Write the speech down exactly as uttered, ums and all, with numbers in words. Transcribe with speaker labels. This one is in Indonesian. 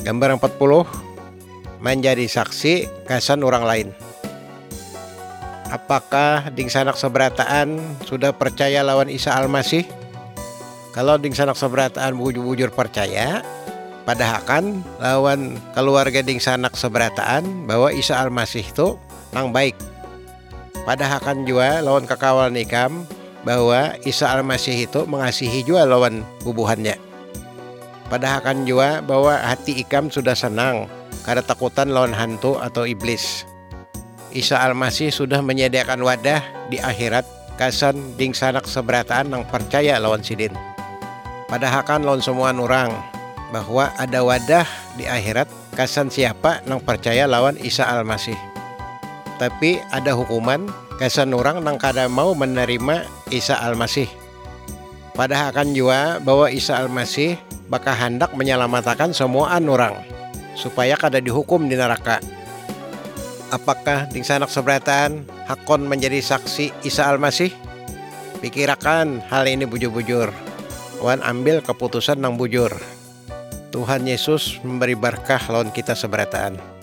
Speaker 1: Gambar empat puluh, menjadi saksi kasan orang lain. Apakah ding sanak seberataan sudah percaya lawan Isa Almasih? Kalau ding sanak seberataan bujur-bujur percaya, padahakan lawan keluarga ding sanak seberataan bahwa Isa Almasih itu nang baik. Padahakan juga lawan kakawalan ikam bahwa Isa Almasih itu mengasihi juga lawan bubuhannya. Padahakan juga bahwa hati ikam sudah senang kada takutan lawan hantu atau iblis. Isa Almasih sudah menyediakan wadah di akhirat kasan ding sanak seberataan nang percaya lawan sidin. Padahakan lawan semua orang bahwa ada wadah di akhirat kasan siapa nang percaya lawan Isa Almasih. Tapi ada hukuman kasan orang nang kada mau menerima Isa Almasih. Padahakan juga bahwa Isa Almasih bakal hendak menyelamatkan semua orang supaya kada dihukum di neraka. Apakah ding sanak seberataan hakon menjadi saksi Isa Almasih? Pikirakan hal ini bujur-bujur. Wan ambil keputusan nang bujur. Tuhan Yesus memberi berkah lawan kita seberataan.